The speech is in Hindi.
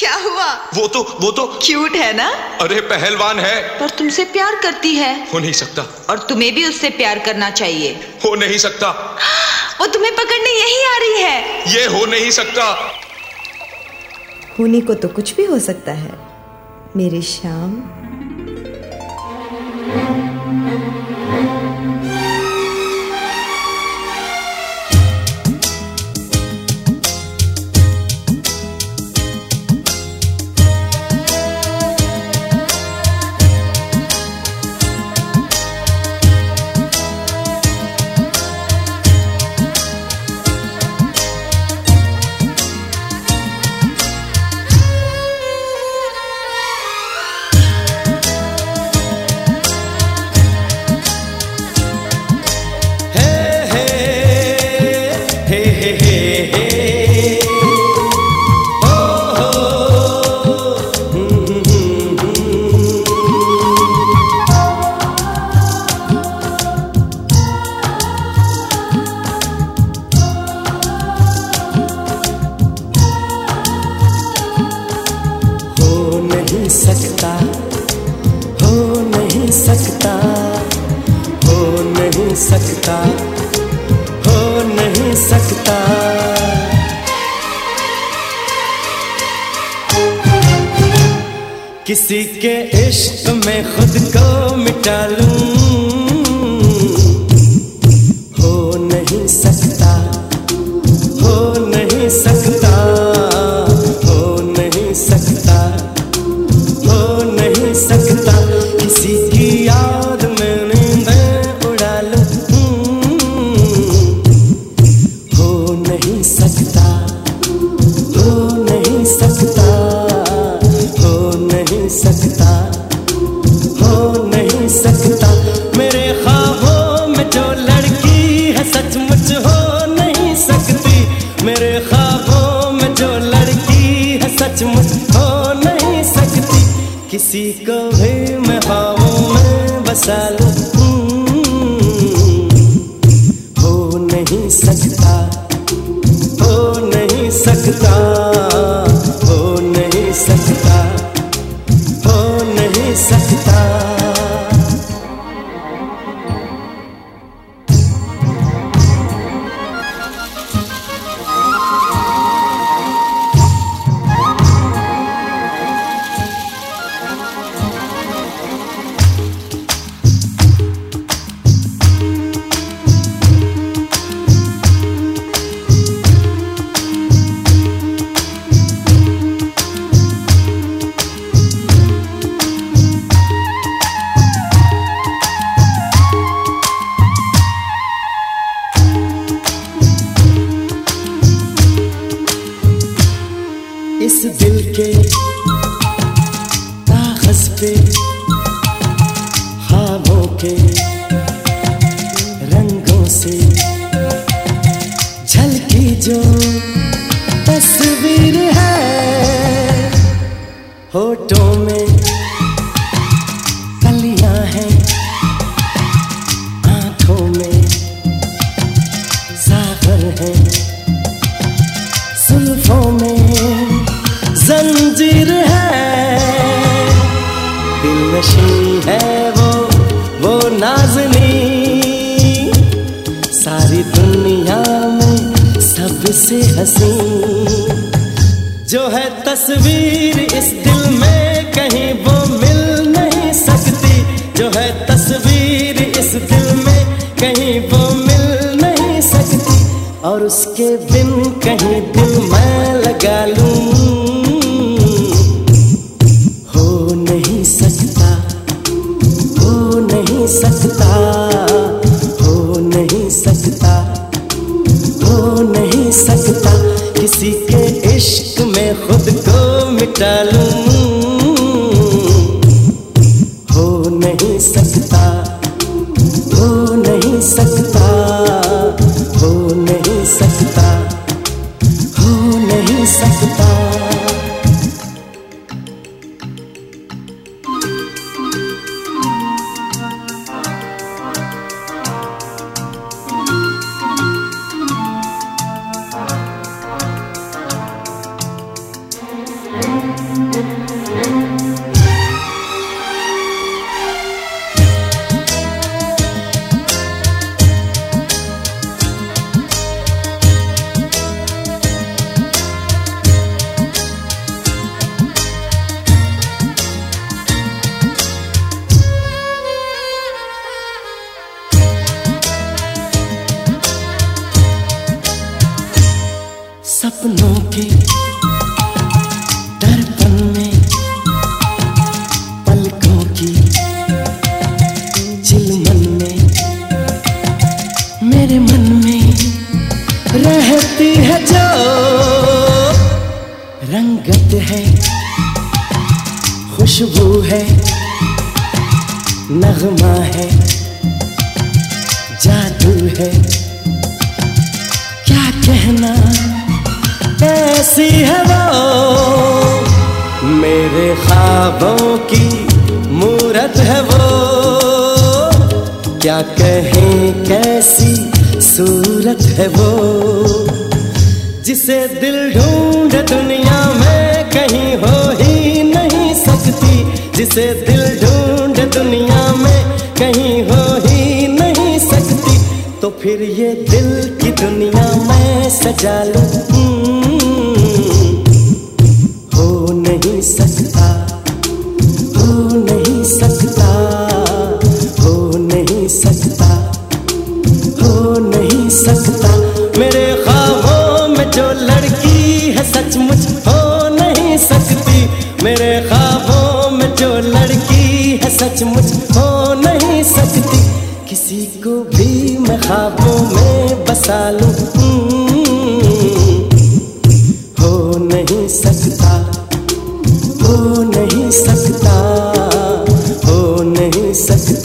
क्या हुआ? वो तो क्यूट है ना? अरे पहलवान है। पर तुमसे प्यार करती है। हो नहीं सकता। और तुम्हें भी उससे प्यार करना चाहिए। हो नहीं सकता। वो तुम्हें पकड़ने यही आ रही है। ये हो नहीं सकता। होने को तो कुछ भी हो सकता है मेरी शाम। हो नहीं सकता। किसी के इश्क में खुद को मिटा लूं, हो नहीं सकता, हो नहीं सकता, हो नहीं सकता, हो नहीं सकता। किसी की याद में नींदें उड़ा लूं, हो नहीं सकता, हो नहीं सकता, हो नहीं सकता, हो नहीं सकता। मेरे ख्वाबों में जो लड़की है सचमुच हो नहीं सकती, मेरे ख्वाबों में जो लड़की है सचमुच हो नहीं सकती। किसी को भी मैं ख्वाबों में बसा लूं, हो नहीं सकता, हो नहीं सकता, हो नहीं सकता, हो नहीं सकता। इस दिल के कागज पे ख्वाबों के रंगों से झलकी जो तस्वीर है, होठों में कलियां हैं, आंखों में सागर है, जुल्फों में जंजीर है, दिलनशी है वो नाज़नी। सारी दुनिया में सबसे हंसी जो है तस्वीर इस दिल में कहीं वो मिल नहीं सकती, जो है तस्वीर इस दिल में कहीं वो मिल नहीं सकती। और उसके बिन कहीं दिल मैं लगा लूं, हो नहीं सकता, हो नहीं सकता, हो नहीं सकता, हो नहीं सकता। किसी के इश्क में खुद को मिटा लूं, हो नहीं सकता, हो नहीं सकता, हो नहीं सकता, हो नहीं सकता। सपनों के दर्पण में पलकों की चिलमन में मेरे मन में रहती है जो रंगत है, खुशबू है, नगमा है, जादू है, क्या कहना, ऐसी है वो मेरे ख्वाबों की मूरत है वो, क्या कहें कैसी सूरत है वो, जिसे दिल ढूंढे दुनिया में कहीं हो ही नहीं सकती, जिसे दिल ढूंढे दुनिया में कहीं हो ही नहीं सकती, तो फिर ये दिल की दुनिया मैं सजा लूं। हो नहीं सकता, हो नहीं सकता, हो नहीं सकता, हो नहीं सकता, मेरे ख्वाबों में जो लड़की है सचमुच हो नहीं सकती, मेरे ख्वाबों में जो लड़की है सचमुच हो नहीं सकती, किसी को भी मैं ख्वाबों में बसा लूं। हो नहीं सकता, हो नहीं सकता, हो नहीं सकता।